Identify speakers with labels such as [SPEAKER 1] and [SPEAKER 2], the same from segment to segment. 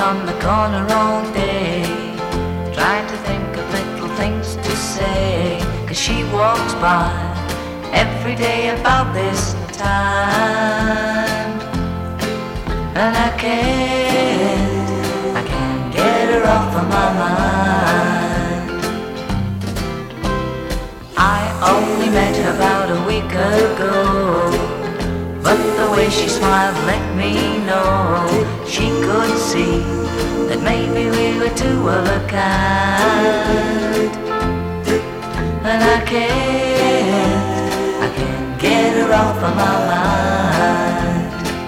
[SPEAKER 1] on the corner all day, trying to think of little things to say, 'cause she walks by every day about this time. And I can't get her off of my mind. I only met her about a week ago, but the way she smiled let me know she could see that maybe we were two of a kind. And I can't get her off of my mind.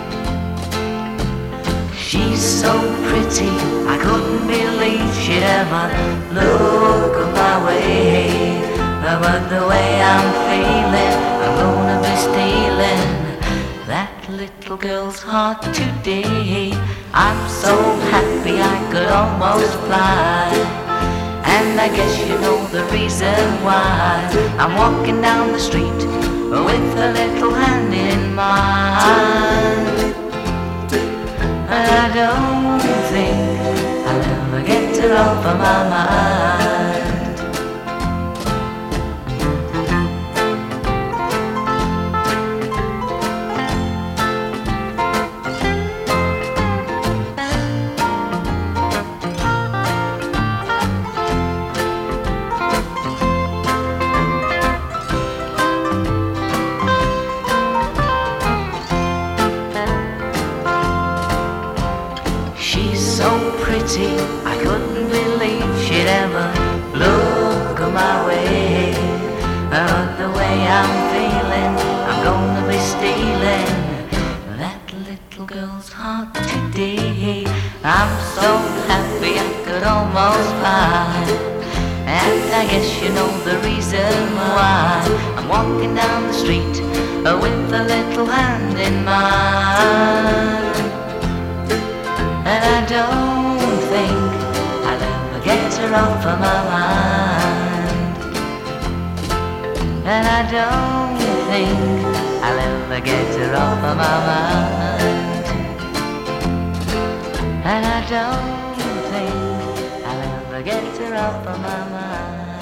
[SPEAKER 1] She's so pretty, I couldn't believe she'd ever look my way. But the way I'm feeling, I'm gonna be stealing that little girl's heart today. I'm so happy I could almost fly, and I guess you know the reason why. I'm walking down the street with a little hand in mine, and I don't think I'll ever get her off of my mind. So pretty, I couldn't believe she'd ever look my way. But the way I'm feeling, I'm gonna be stealing that little girl's heart today. I'm so happy I could almost fly, and I guess you know the reason why. I'm walking down the street with a little hand in mine, and I don't think I'll ever get her off of my mind. And I don't think I'll ever get her off of my mind. And I don't think I'll ever get her off of my mind.